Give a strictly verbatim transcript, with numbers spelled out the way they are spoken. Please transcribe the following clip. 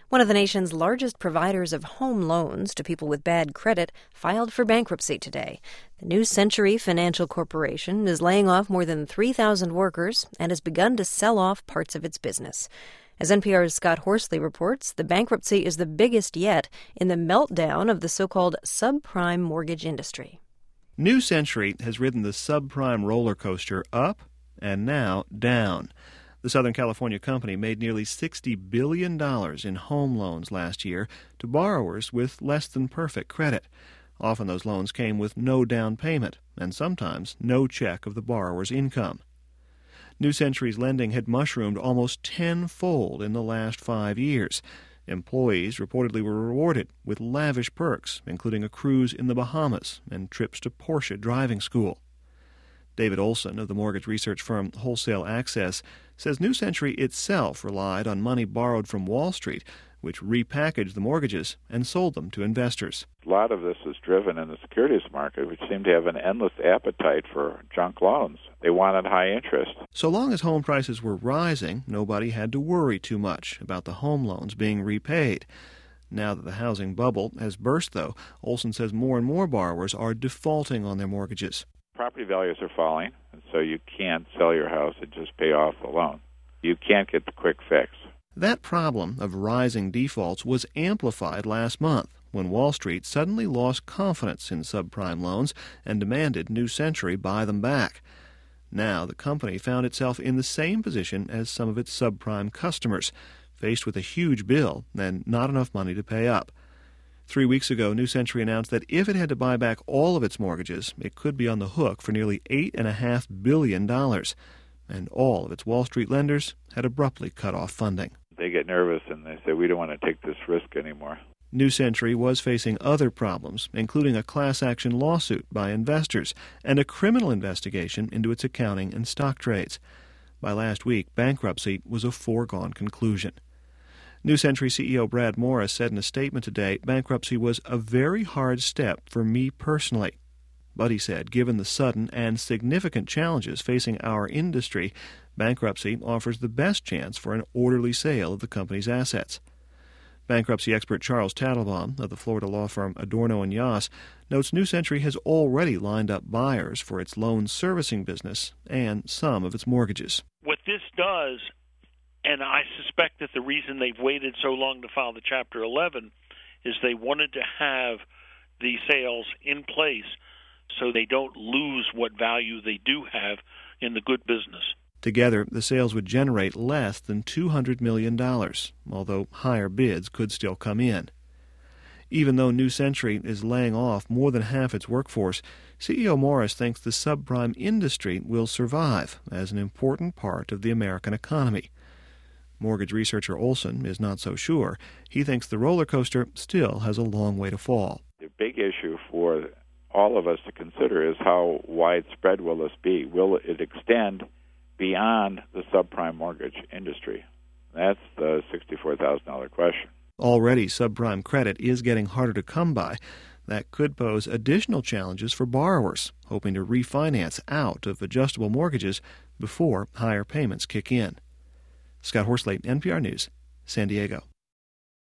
One of the nation's largest providers of home loans to people with bad credit filed for bankruptcy today. The New Century Financial Corporation is laying off more than three thousand workers and has begun to sell off parts of its business. As N P R's Scott Horsley reports, the bankruptcy is the biggest yet in the meltdown of the so-called subprime mortgage industry. New Century has ridden the subprime roller coaster up and now down. The Southern California company made nearly sixty billion dollars in home loans last year to borrowers with less than perfect credit. Often those loans came with no down payment and sometimes no check of the borrower's income. New Century's lending had mushroomed almost tenfold in the last five years. Employees reportedly were rewarded with lavish perks, including a cruise in the Bahamas and trips to Porsche driving school. David Olson of the mortgage research firm Wholesale Access says New Century itself relied on money borrowed from Wall Street, which repackaged the mortgages and sold them to investors. A lot of this is driven in the securities market, which seemed to have an endless appetite for junk loans. They wanted high interest. So long as home prices were rising, nobody had to worry too much about the home loans being repaid. Now that the housing bubble has burst, though, Olson says more and more borrowers are defaulting on their mortgages. Property values are falling, and so you can't sell your house and just pay off the loan. You can't get the quick fix. That problem of rising defaults was amplified last month when Wall Street suddenly lost confidence in subprime loans and demanded New Century buy them back. Now the company found itself in the same position as some of its subprime customers, faced with a huge bill and not enough money to pay up. Three weeks ago, New Century announced that if it had to buy back all of its mortgages, it could be on the hook for nearly eight point five billion dollars. And all of its Wall Street lenders had abruptly cut off funding. They get nervous and they say, we don't want to take this risk anymore. New Century was facing other problems, including a class action lawsuit by investors and a criminal investigation into its accounting and stock trades. By last week, bankruptcy was a foregone conclusion. New Century C E O Brad Morris said in a statement today, bankruptcy was a very hard step for me personally. But he said, given the sudden and significant challenges facing our industry, bankruptcy offers the best chance for an orderly sale of the company's assets. Bankruptcy expert Charles Tattlebaum of the Florida law firm Adorno and Yas notes New Century has already lined up buyers for its loan servicing business and some of its mortgages. What this does, and I suspect that the reason they've waited so long to file the Chapter eleven is they wanted to have the sales in place so they don't lose what value they do have in the good business. Together, the sales would generate less than two hundred million dollars, although higher bids could still come in. Even though New Century is laying off more than half its workforce, C E O Morris thinks the subprime industry will survive as an important part of the American economy. Mortgage researcher Olson is not so sure. He thinks the roller coaster still has a long way to fall. The big issue for all of us to consider is how widespread will this be? Will it extend beyond the subprime mortgage industry? That's the sixty-four thousand dollars question. Already, subprime credit is getting harder to come by. That could pose additional challenges for borrowers hoping to refinance out of adjustable mortgages before higher payments kick in. Scott Horsley, N P R News, San Diego.